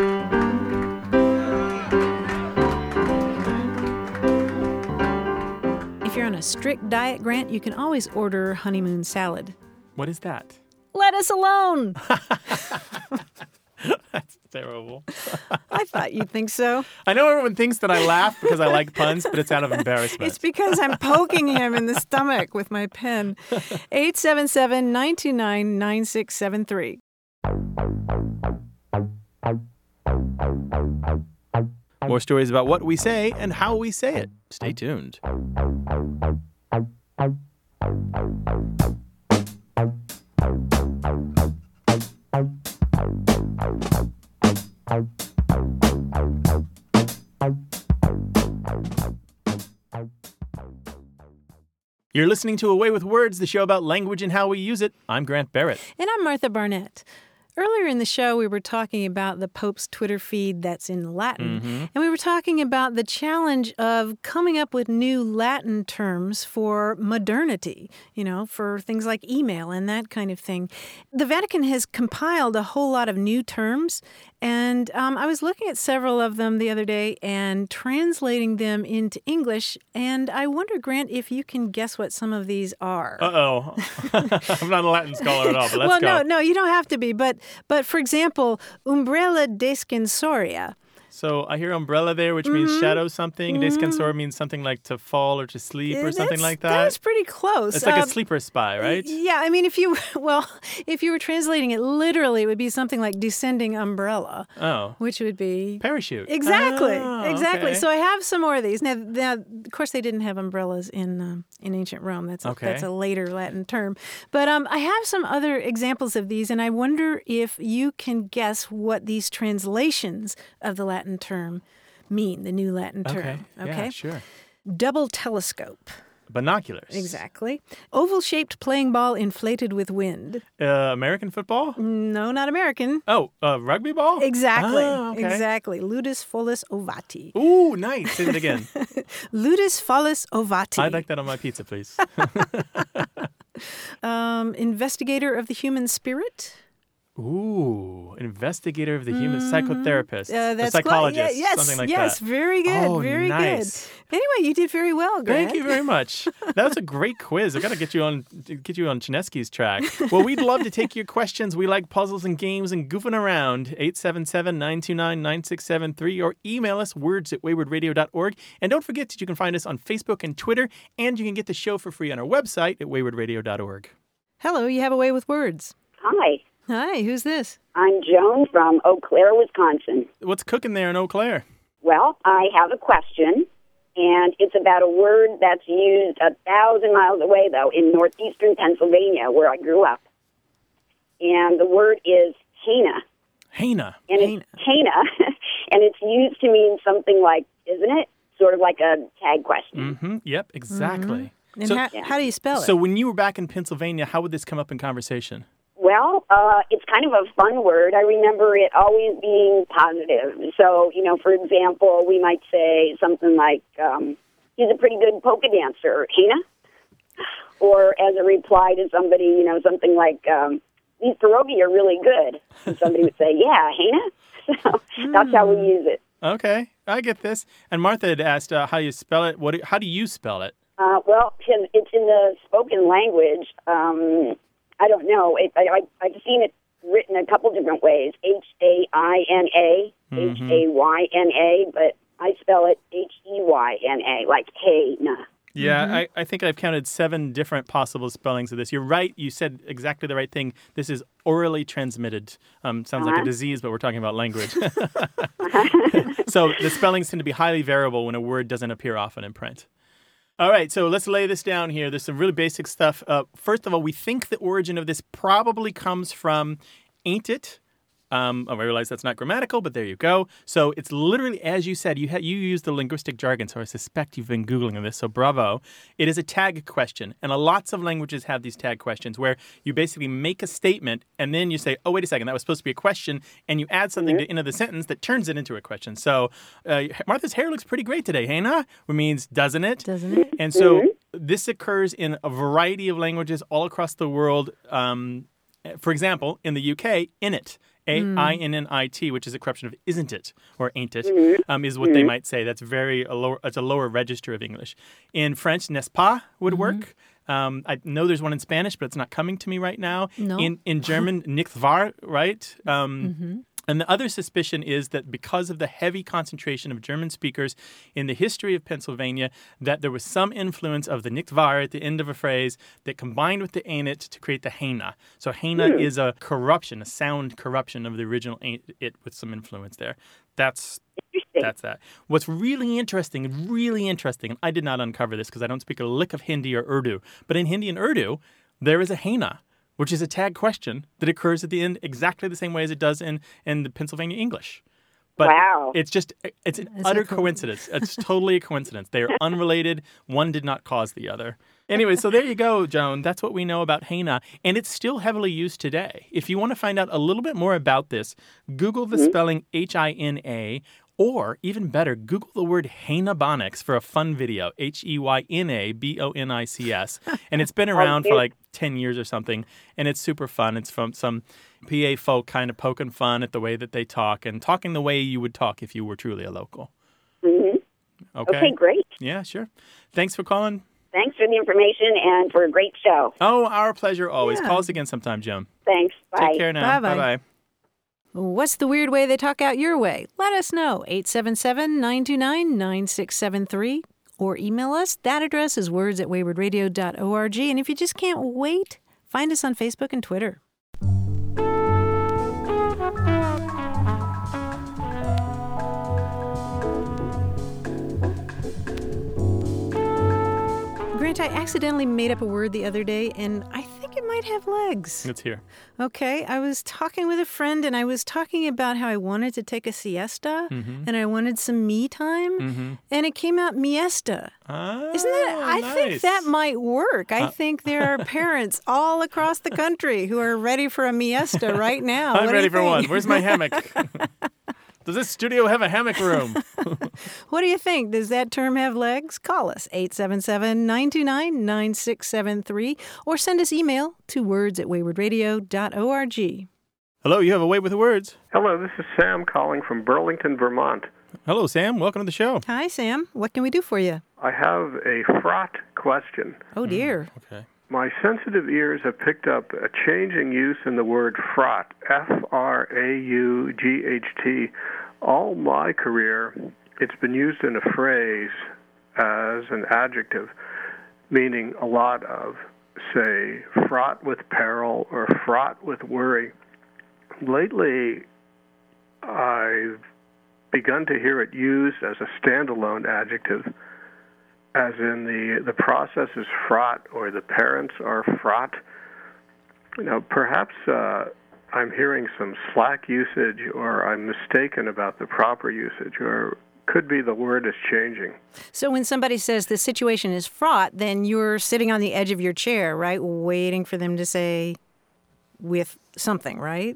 If you're on a strict diet, Grant, you can always order honeymoon salad. What is that? Let us alone. That's terrible. I thought you'd think so. I know everyone thinks that I laugh because I like puns, but it's out of embarrassment. It's because I'm poking him in the stomach with my pen. eight seven seven, nine two nine, nine six seven three. More stories about what we say and how we say it. Stay tuned. You're listening to Away with Words, the show about language and how we use it. I'm Grant Barrett. And I'm Martha Barnett. Earlier in the show, we were talking about the Pope's Twitter feed that's in Latin. Mm-hmm. And we were talking about the challenge of coming up with new Latin terms for modernity, you know, for things like email and that kind of thing. The Vatican has compiled a whole lot of new terms. And um, I was looking at several of them the other day and translating them into English. And I wonder, Grant, if you can guess what some of these are. Uh-oh. I'm not a Latin scholar at all, but let's well, go. no, no, you don't have to be. But, but for example, umbrella descensoria. So I hear umbrella there, which means Mm-hmm. shadow something. Descansor means something like to fall or to sleep or something That's- like that. That's pretty close. It's like Uh, a sleeper spy, right? Yeah, I mean, if you, well, if you were translating it literally, it would be something like descending umbrella, Oh. which would be... Parachute. Exactly, Oh, exactly. okay. So I have some more of these. Now, now of course, they didn't have umbrellas in um, in ancient Rome. That's a, Okay. that's a later Latin term. But um, I have some other examples of these, and I wonder if you can guess what these translations of the Latin term mean, the new Latin term. Okay. Yeah, sure. Double telescope. Binoculars. Exactly. Oval-shaped playing ball inflated with wind. Uh, American football? No, not American. Oh, uh, rugby ball? Exactly. Oh, okay. Exactly. Ludus follis ovati. Ooh, nice. Say that again. Ludus follis ovati. I'd like that on my pizza, please. Um, investigator of the human spirit. Ooh, investigator of the human psychotherapist, Uh, a that's clo- psychologist, yeah, yes, something like yes, that. very good, Oh, very nice. good. Anyway, you did very well, Grant. Thank you very much. That was a great quiz. I got to get you on get you on Chinesky's track. Well, we'd love to take your questions. We like puzzles and games and goofing around. eight seven seven, nine two nine, nine six seven three or email us words at wayward radio dot org. And don't forget that you can find us on Facebook and Twitter, and you can get the show for free on our website at wayward radio dot org. Hello, you have a way with words. Hi, Hi, who's this? I'm Joan from Eau Claire, Wisconsin. What's cooking there in Eau Claire? Well, I have a question, and it's about a word that's used a thousand miles away, though, in northeastern Pennsylvania, where I grew up. And the word is Hana. Hana. And it's Hana, and it's used to mean something like, isn't it? Sort of like a tag question. Mm-hmm. Yep, exactly. And So- how, how do you spell it? So when you were back in Pennsylvania, how would this come up in conversation? Well, uh, it's kind of a fun word. I remember it always being positive. So, you know, for example, we might say something like, um, he's a pretty good polka dancer, Hina. Or as a reply to somebody, you know, something like, um, these pierogi are really good. And somebody would say, yeah, Hina. So mm. that's how we use it. Okay, I get this. And Martha had asked uh, how you spell it. What? Do, how do you spell it? Uh, well, it's in the spoken language. Um, I don't know. It, I, I, I've seen it written a couple different ways. H A I N A, H A Y N A, but I spell it H E Y N A, like Hina. Yeah, mm-hmm. I, I think I've counted seven different possible spellings of this. You're right. You said exactly the right thing. This is orally transmitted. Um, sounds uh-huh. like a disease, but we're talking about language. So the spellings tend to be highly variable when a word doesn't appear often in print. All right, so let's lay this down here. There's some really basic stuff. Uh, first of all, we think the origin of this probably comes from ain't it? Um, I realize that's not grammatical, but there you go. So it's literally, as you said, you ha- you use the linguistic jargon, so I suspect you've been Googling this, so bravo. It is a tag question, and lots of languages have these tag questions where you basically make a statement, and then you say, oh, wait a second, that was supposed to be a question, and you add something mm-hmm. to, into the sentence that turns it into a question. So uh, Martha's hair looks pretty great today, Hina, which means, doesn't it? Doesn't it? And so mm-hmm. this occurs in a variety of languages all across the world. Um, for example, in the U K, in it. A I N N I T, which is a corruption of isn't it or ain't it, um, is what they might say. That's very a lower. It's a lower register of English. In French, n'est-ce pas would Mm-hmm. work. Um, I know there's one in Spanish, but it's not coming to me right now. No. In in German, nicht wahr, right? Um, mm-hmm. And the other suspicion is that because of the heavy concentration of German speakers in the history of Pennsylvania, that there was some influence of the nicht wahr at the end of a phrase that combined with the ain't it to create the Hina. So Hina Hmm. is a corruption, a sound corruption of the original ain't it with some influence there. That's that's that. What's really interesting, really interesting, and I did not uncover this because I don't speak a lick of Hindi or Urdu, but in Hindi and Urdu, there is a Hina, which is a tag question that occurs at the end exactly the same way as it does in, in the Pennsylvania English. But wow. it's just, it's an Is utter it co- coincidence. It's totally a coincidence. They are unrelated. One did not cause the other. Anyway, so there you go, Joan. That's what we know about Hina, and it's still heavily used today. If you want to find out a little bit more about this, Google the mm-hmm. spelling H I N A, or even better, Google the word Heinabonics for a fun video, H E Y N A B O N I C S. And it's been around for like ten years or something, and it's super fun. It's from some P A folk kind of poking fun at the way that they talk and talking the way you would talk if you were truly a local. Mm-hmm. Okay. Okay, great. Yeah, sure. Thanks for calling. Thanks for the information and for a great show. Oh, our pleasure always. Yeah. Call us again sometime, Jim. Thanks. Bye. Take care now. Bye-bye. Bye-bye. What's the weird way they talk out your way? Let us know. eight seven seven, nine two nine, nine six seven three or email us. That address is words at wayward radio dot org. And if you just can't wait, find us on Facebook and Twitter. Grant, I accidentally made up a word the other day, and I think it might have legs. Let's hear. Okay, I was talking with a friend, and I was talking about how I wanted to take a siesta, Mm-hmm. and I wanted some me time, Mm-hmm. and it came out miesta. Oh, Isn't that? I nice. think that might work. I Uh, think there are parents all across the country who are ready for a miesta right now. I'm What do ready you for one. think? Where's my hammock? Does this studio have a hammock room? What do you think? Does that term have legs? Call us, eight seven seven, nine two nine, nine six seven three, or send us email to words at wayward radio dot org. Hello, you have a way with the words. Hello, this is Sam calling from Burlington, Vermont. Hello, Sam. Welcome to the show. Hi, Sam. What can we do for you? I have a fraught question. Oh, dear. Okay. My sensitive ears have picked up a changing use in the word fraught, F R A U G H T. All my career, it's been used in a phrase as an adjective, meaning a lot of, say, fraught with peril or fraught with worry. Lately, I've begun to hear it used as a standalone adjective, as in the, the process is fraught or the parents are fraught. You know, perhaps uh, I'm hearing some slack usage or I'm mistaken about the proper usage, or could be the word is changing. So when somebody says the situation is fraught, then you're sitting on the edge of your chair, right, waiting for them to say with something, right?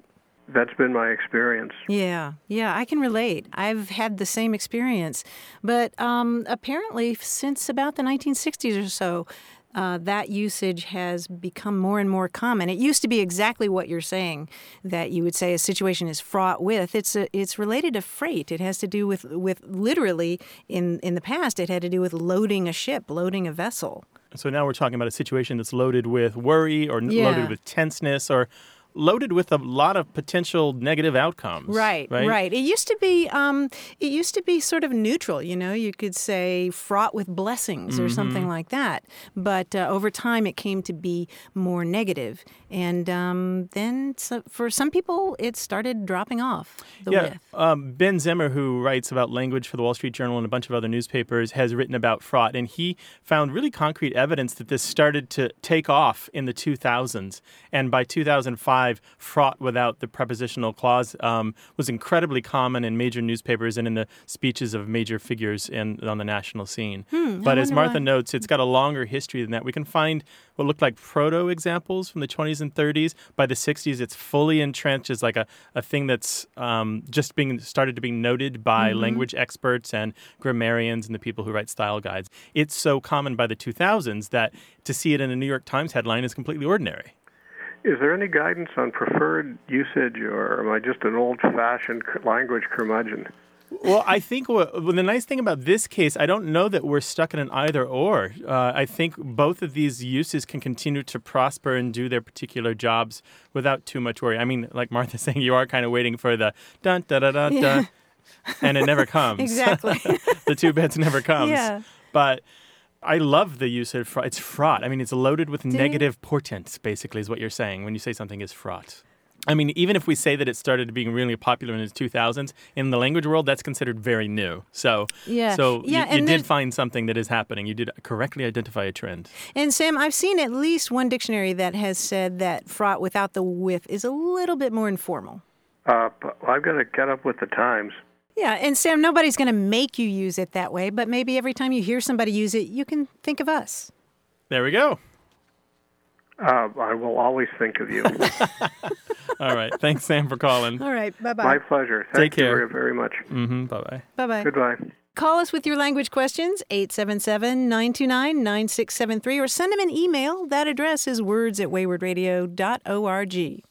that's been my experience. Yeah, yeah, I can relate. I've had the same experience. But um, apparently, since about the nineteen sixties or so, uh, that usage has become more and more common. It used to be exactly what you're saying, that you would say a situation is fraught with. It's a, it's related to freight. It has to do with, with literally, in, in the past, it had to do with loading a ship, loading a vessel. So now we're talking about a situation that's loaded with worry or Yeah. loaded with tenseness or loaded with a lot of potential negative outcomes. Right, right. right. It used to be, um, it used to be sort of neutral. You know, you could say fraught with blessings or Mm-hmm. something like that. But uh, over time, it came to be more negative, and um, then so for some people, it started dropping off the Yeah, width. um, Ben Zimmer, who writes about language for the Wall Street Journal and a bunch of other newspapers, has written about fraught, and he found really concrete evidence that this started to take off in the two thousands, and by two thousand five, fraught without the prepositional clause um, was incredibly common in major newspapers and in the speeches of major figures in, on the national scene. Hmm, but I as wonder Martha why. notes, it's got a longer history than that. We can find what looked like proto-examples from the twenties and thirties. By the sixties, it's fully entrenched as like a, a thing that's um, just being started to be noted by Mm-hmm. language experts and grammarians and the people who write style guides. It's so common by the two thousands that to see it in a New York Times headline is completely ordinary. Is there any guidance on preferred usage, or am I just an old-fashioned c- language curmudgeon? Well, I think what, well, the nice thing about this case, I don't know that we're stuck in an either or. Uh, I think both of these uses can continue to prosper and do their particular jobs without too much worry. I mean, like Martha's saying, you are kind of waiting for the dun da da da Yeah. dun, and it never comes. Exactly. The two bits never comes. Yeah. But I love the use of fraught. It's fraught. I mean, it's loaded with negative portents, basically, is what you're saying when you say something is fraught. I mean, even if we say that it started being really popular in the two thousands, in the language world, that's considered very new. So, Yeah. so Yeah, you, you and did there's- find something that is happening. You did correctly identify a trend. And Sam, I've seen at least one dictionary that has said that fraught without the with is a little bit more informal. Uh, but I've got to get up with the times. Yeah, and Sam, nobody's going to make you use it that way, but maybe every time you hear somebody use it, you can think of us. There we go. Uh, I will always think of you. All right. Thanks, Sam, for calling. All right, bye-bye. My pleasure. Take Thank care. you very, very much. Mm-hmm. Bye-bye. Bye-bye. Goodbye. Call us with your language questions, eight seven seven, nine two nine, nine six seven three, or send them an email. That address is words at wayward radio dot org.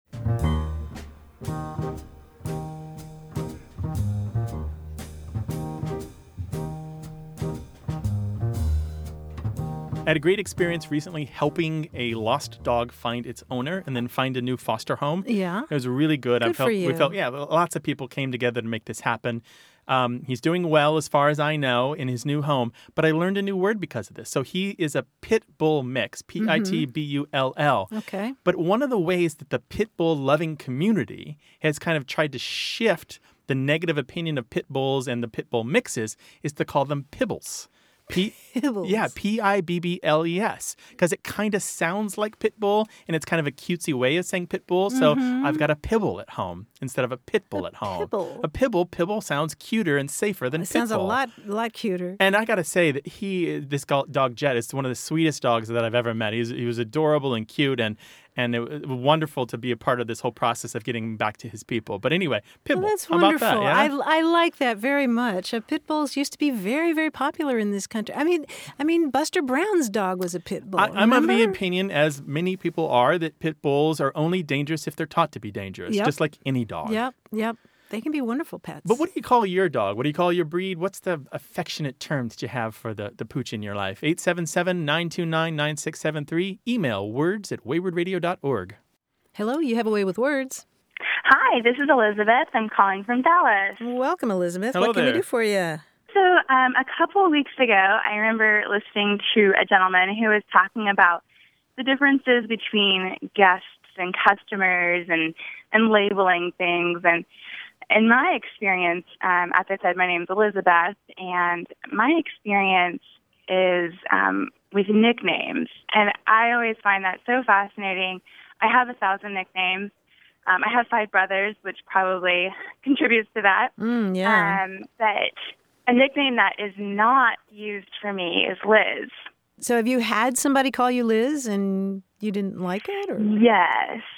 I had a great experience recently helping a lost dog find its owner and then find a new foster home. Yeah. It was really good. I Good felt for you. we felt yeah, lots of people came together to make this happen. Um, he's doing well as far as I know in his new home, but I learned a new word because of this. So he is a pit bull mix, P I T B U L L. Okay. But one of the ways that the pit bull loving community has kind of tried to shift the negative opinion of pit bulls and the pit bull mixes is to call them pibbles. P- Pibbles. Yeah, P I B B L E S, because it kind of sounds like pit bull, and it's kind of a cutesy way of saying pit bull. So I've got a pibble at home instead of a pit bull at home. pibble. A pibble, pibble sounds cuter and safer than It pit sounds a bull. lot, lot cuter. And I got to say that he, this go- dog Jet, is one of the sweetest dogs that I've ever met. He's, he was adorable and cute, and and it was wonderful to be a part of this whole process of getting back to his people. But anyway, pit Well, bull. that's How wonderful. about that? Yeah? I, I like that very much. Uh, pit bulls used to be very, very popular in this country. I mean, I mean, Buster Brown's dog was a pit bull. I, I'm of the remember? opinion, as many people are, that pit bulls are only dangerous if they're taught to be dangerous, Yep. just like any dog. Yep, yep. They can be wonderful pets. But what do you call your dog? What do you call your breed? What's the affectionate term that you have for the, the pooch in your life? eight seven seven, nine two nine, nine six seven three. Email words at wayward radio dot org. Hello, you have a way with words. Hi, this is Elizabeth. I'm calling from Dallas. Welcome, Elizabeth. Hello what can we there. do for you? So, um, a couple of weeks ago, I remember listening to a gentleman who was talking about the differences between guests and customers and, and labeling things. And in my experience, um, as I said, my name is Elizabeth, and my experience is um, with nicknames. And I always find that so fascinating. I have a thousand nicknames. Um, I have five brothers, which probably contributes to that. Mm, yeah. Um, but a nickname that is not used for me is Liz. So have you had somebody call you Liz and you didn't like it? Or? Yes.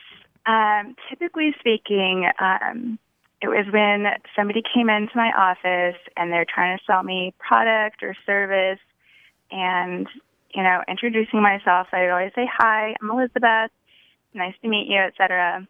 Um, typically speaking, um, it was when somebody came into my office and they're trying to sell me product or service, and, you know, introducing myself, I'd always say, hi, I'm Elizabeth, nice to meet you, et cetera.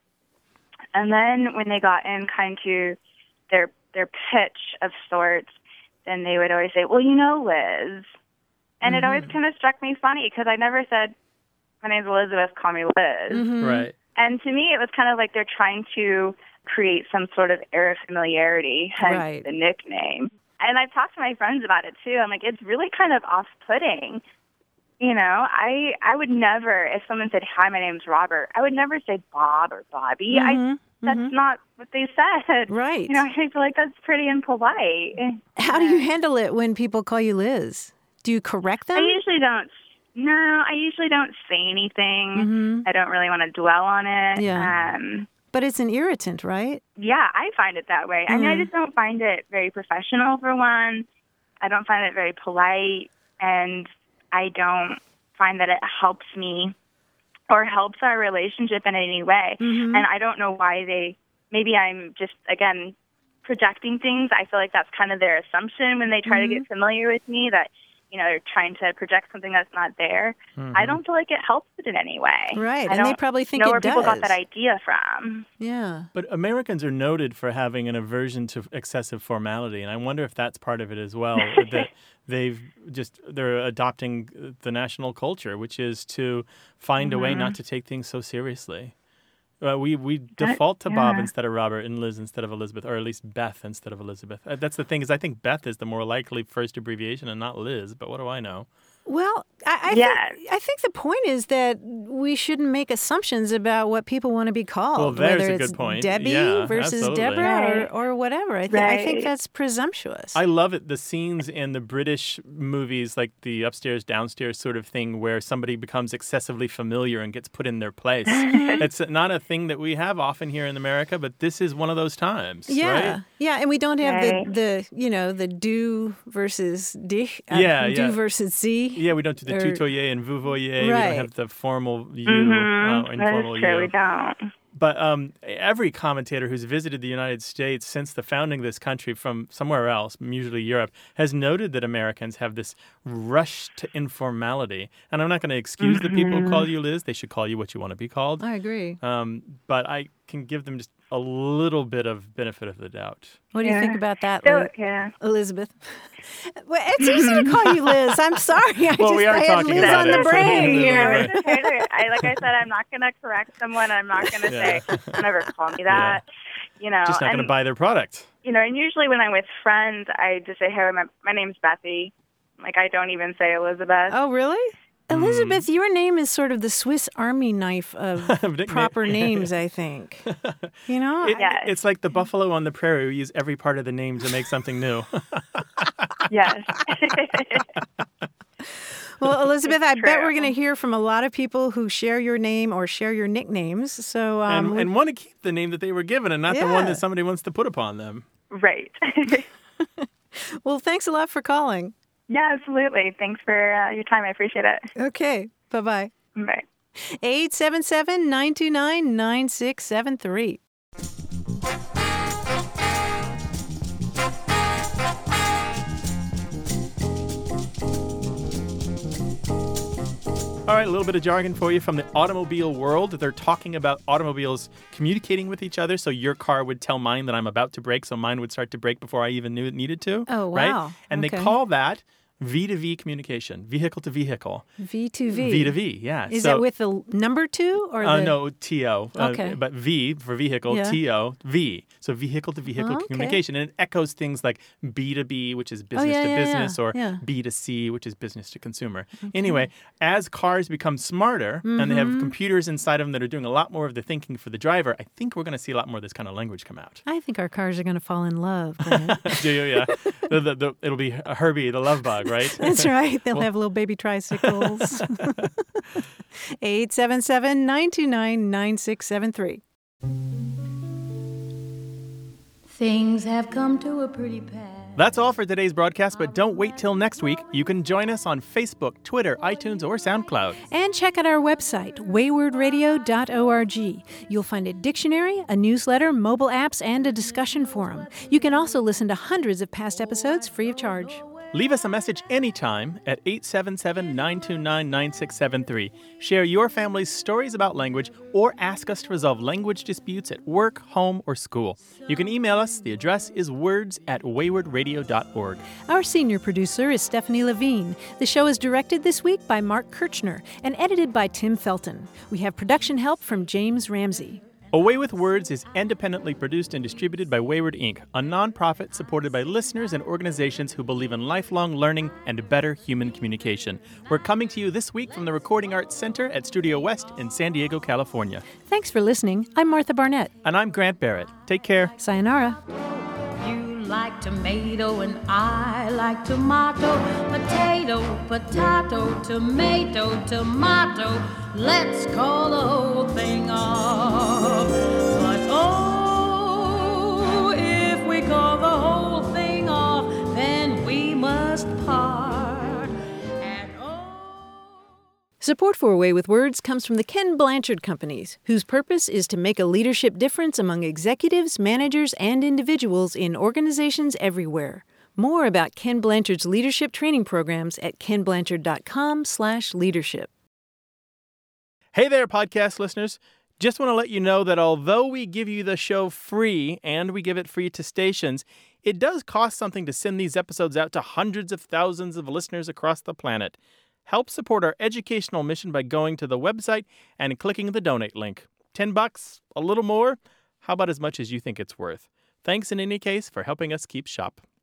And then when they got in kind of their their pitch of sorts, then they would always say, well, you know, Liz. And mm-hmm. it always kind of struck me funny because I never said, my name's Elizabeth, call me Liz. Mm-hmm. Right. And to me, it was kind of like they're trying to create some sort of air of familiarity, hence right. the nickname. And I've talked to my friends about it, too. I'm like, it's really kind of off-putting. You know, I I would never, if someone said, hi, my name's Robert, I would never say Bob or Bobby. Mm-hmm. I That's mm-hmm. not what they said. Right. You know, I feel like that's pretty impolite. How do you handle it when people call you Liz? Do you correct them? I usually don't. No, I usually don't say anything. Mm-hmm. I don't really want to dwell on it. Yeah. Um, but it's an irritant, right? Yeah, I find it that way. Mm. I mean, I just don't find it very professional, for one. I don't find it very polite, and I don't find that it helps me or helps our relationship in any way. Mm-hmm. And I don't know why they, maybe I'm just, again, projecting things. I feel like that's kind of their assumption when they try mm-hmm. to get familiar with me, that, you know, they're trying to project something that's not there. Mm-hmm. I don't feel like it helps it in any way. Right, I and they probably think know it where does. people got that idea from. Yeah. But Americans are noted for having an aversion to excessive formality, and I wonder if that's part of it as well, that they've just, they're adopting the national culture, which is to find mm-hmm. a way not to take things so seriously. Uh, we we default to yeah. Bob instead of Robert and Liz instead of Elizabeth, or at least Beth instead of Elizabeth. Uh, that's the thing, is I think Beth is the more likely first abbreviation and not Liz, but what do I know? Well, I, I, yeah. think, I think the point is that we shouldn't make assumptions about what people want to be called. Well, there's whether a it's good point. Debbie yeah, versus absolutely. Deborah right. or, or whatever. I, th- right. I think that's presumptuous. I love it. The scenes in the British movies, like the upstairs, downstairs sort of thing, where somebody becomes excessively familiar and gets put in their place. It's not a thing that we have often here in America, but this is one of those times. Yeah, right? yeah, and we don't have right. the, the you know the do versus dich, uh, yeah, do yeah. versus sie. Yeah, we don't do the or, tutoyer and vous voyez. Right. We don't have the formal you, mm-hmm. uh, informal That's true, you. we don't. But um, every commentator who's visited the United States since the founding of this country from somewhere else, usually Europe, has noted that Americans have this rush to informality. And I'm not going to excuse mm-hmm. the people who call you Liz. They should call you what you want to be called. I agree. Um, but I can give them just a little bit of benefit of the doubt. What do yeah. you think about that, so, Liz? yeah. Elizabeth? Well, it's easy to call you Liz. I'm sorry. I well, just we are I had talking Liz about on it, the so brain Liz here. on the brain. I, like I said, I'm not going to correct someone. I'm not going to Yeah. say, never call me that. Yeah. You know, Just not going to buy their product. You know, and usually when I'm with friends, I just say, hey, my, my name's Bethy. Like, I don't even say Elizabeth. Oh, really? Elizabeth, mm. your name is sort of the Swiss Army knife of proper names, I think. You know? It, yes. It's like the buffalo on the prairie. We use every part of the name to make something new. Yes. Well, Elizabeth, I True. bet we're going to hear from a lot of people who share your name or share your nicknames. So, um, and, we... and want to keep the name that they were given and not yeah. the one that somebody wants to put upon them. Right. Well, thanks a lot for calling. Yeah, absolutely. Thanks for uh, your time. I appreciate it. Okay. Bye-bye. Bye. eight seven seven, nine two nine, nine six seven three. All right, a little bit of jargon for you from the automobile world. They're talking about automobiles communicating with each other. So your car would tell mine that I'm about to brake, so mine would start to brake before I even knew it needed to. Oh, wow. Right? And okay. they call that V to V communication, vehicle to vehicle. V to V. V to V, yeah. Is so, it with the number two or the... Uh, no, T O. Okay. Uh, but V for vehicle, Yeah. T O, V. So vehicle to vehicle Okay. communication. And it echoes things like B to B, which is business yeah, to yeah, business, yeah, or yeah. B to C, which is business to consumer. Anyway, as cars become smarter and they Mm-hmm. have computers inside of them that are doing a lot more of the thinking for the driver, I think we're going to see a lot more of this kind of language come out. I think our cars are going to fall in love. Grant. Do you? Yeah. the, the, the, it'll be Herbie, the love bug, right? That's right. They'll have little baby tricycles. eight seven seven, nine two nine, nine six seven three. Things have come to a pretty pass. That's all for today's broadcast, but don't wait till next week. You can join us on Facebook, Twitter, iTunes, or SoundCloud. And check out our website, wayward radio dot org. You'll find a dictionary, a newsletter, mobile apps, and a discussion forum. You can also listen to hundreds of past episodes free of charge. Leave us a message anytime at eight seven seven, nine two nine, nine six seven three. Share your family's stories about language or ask us to resolve language disputes at work, home, or school. You can email us. The address is words at wayward radio dot org. Our senior producer is Stephanie Levine. The show is directed this week by Mark Kirchner and edited by Tim Felton. We have production help from James Ramsey. Away with Words is independently produced and distributed by Wayward Incorporated, a nonprofit supported by listeners and organizations who believe in lifelong learning and better human communication. We're coming to you this week from the Recording Arts Center at Studio West in San Diego, California. Thanks for listening. I'm Martha Barnett. And I'm Grant Barrett. Take care. Sayonara. You like tomato and I like tomato. Potato, potato, tomato, tomato. Let's call the whole thing off. But oh, if we call the whole thing off, then we must part. And oh. Support for Away with Words comes from the Ken Blanchard Companies, whose purpose is to make a leadership difference among executives, managers, and individuals in organizations everywhere. More about Ken Blanchard's leadership training programs at ken blanchard dot com slash leadership. Hey there, podcast listeners. Just want to let you know that although we give you the show free and we give it free to stations, it does cost something to send these episodes out to hundreds of thousands of listeners across the planet. Help support our educational mission by going to the website and clicking the donate link. Ten bucks? A little more? How about as much as you think it's worth? Thanks in any case for helping us keep shop.